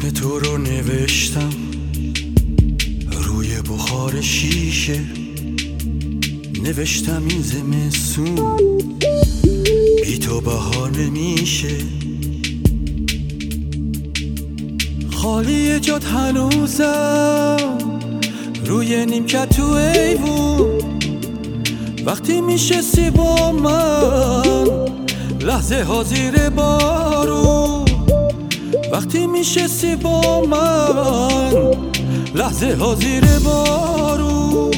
اسم تو رو نوشتم روی بخار شیشه، نوشتم این زمستون بی تو بهار نمیشه. خالی جات هنوزم روی نیمکت تو ایوون، وقتی میشستی با من لحظه ها زیر بارون، وقتی میشستی با من لحظه ها زیر بارون.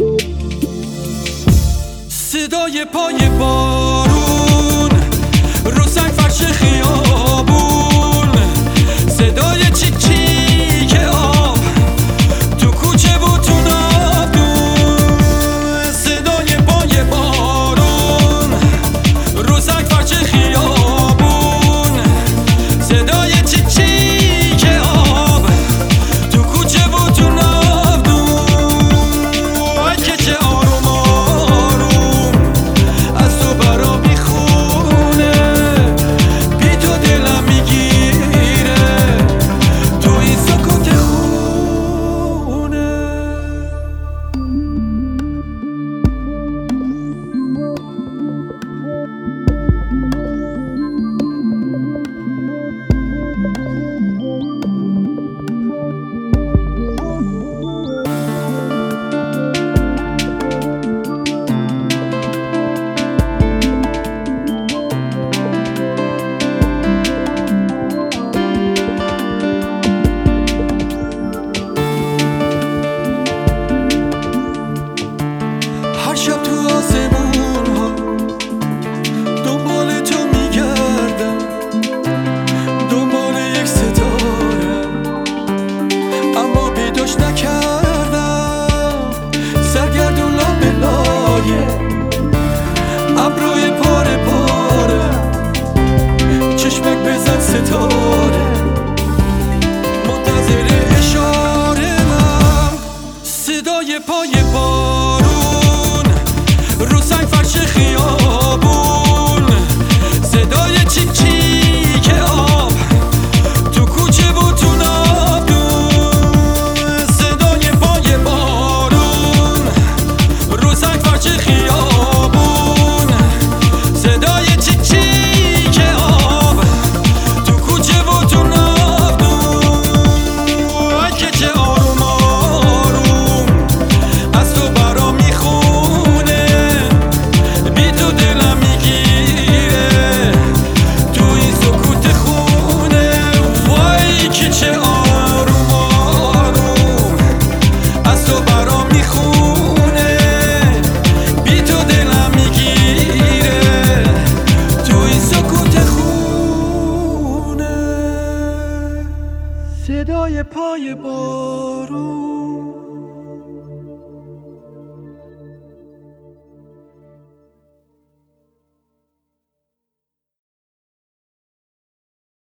صدای پای بارون رو سنگ فرش خیابون، صدای چیک چیک آب تو کوچه و تو نادون، صدای پای بارون رو سنگ فرش خیابون، صدای چیک چیک آب تو کوچه و تو نادون. وای که چه آروم آروم از تو برا میخونه، بی تو دلم میگیره تو این سکوت خونه. هر شب تو آسمون ها دنبال تو میگردم، دنبال یک ستاره اما پیداش نکردم. سرگردون لابه لایه ابروی پاره پاره، چشمک بزن ستاره منتظر اشاره من. صدای پای بارون رو سنگ فرش خیابون، صدای چیک چیک آب تو کوچه و تو نادون، صدای پای بارون رو سنگ فرش خیابون، صدای چیک چیک آب تو کوچه و تو نادون. وای که چه آروم آروم از تو برا میخونه، بی تو دلم میگیره تو این سکوت خونه. وای که چه آروم آروم از تو برا میخونه، بی تو دلم میگیره تو این سکوت خونه. صدای پای بارون